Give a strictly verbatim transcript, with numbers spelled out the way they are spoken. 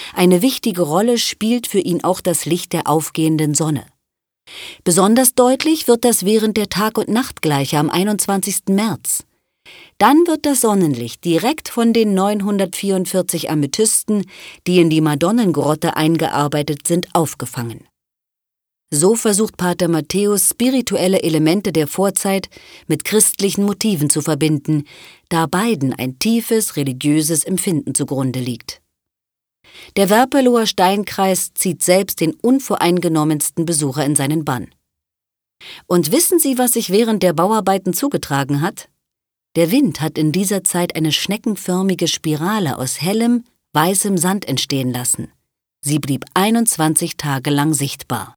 Eine wichtige Rolle spielt für ihn auch das Licht der aufgehenden Sonne. Besonders deutlich wird das während der Tag- und Nachtgleiche am einundzwanzigsten März. Dann wird das Sonnenlicht direkt von den neunhundertvierundvierzig Amethysten, die in die Madonnengrotte eingearbeitet sind, aufgefangen. So versucht Pater Matthäus, spirituelle Elemente der Vorzeit mit christlichen Motiven zu verbinden, da beiden ein tiefes religiöses Empfinden zugrunde liegt. Der Werpeloher Steinkreis zieht selbst den unvoreingenommensten Besucher in seinen Bann. Und wissen Sie, was sich während der Bauarbeiten zugetragen hat? Der Wind hat in dieser Zeit eine schneckenförmige Spirale aus hellem, weißem Sand entstehen lassen. Sie blieb einundzwanzig Tage lang sichtbar.